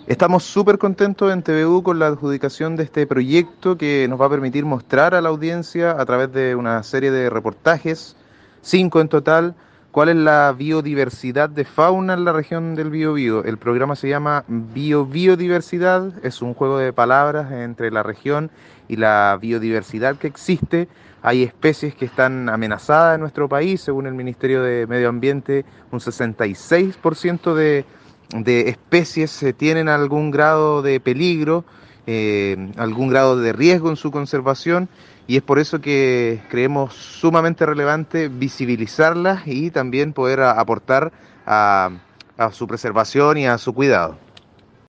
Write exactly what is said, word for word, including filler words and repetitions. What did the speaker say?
Estamos súper contentos en T V U con la adjudicación de este proyecto que nos va a permitir mostrar a la audiencia a través de una serie de reportajes, cinco en total, cuál es la biodiversidad de fauna en la región del Biobío. El programa se llama Bio Biodiversidad, es un juego de palabras entre la región y la biodiversidad que existe. Hay especies que están amenazadas en nuestro país, según el Ministerio de Medio Ambiente, un sesenta y seis por ciento de de especies eh, tienen algún grado de peligro, eh, algún grado de riesgo en su conservación, y es por eso que creemos sumamente relevante visibilizarlas y también poder a- aportar a, a su preservación y a su cuidado.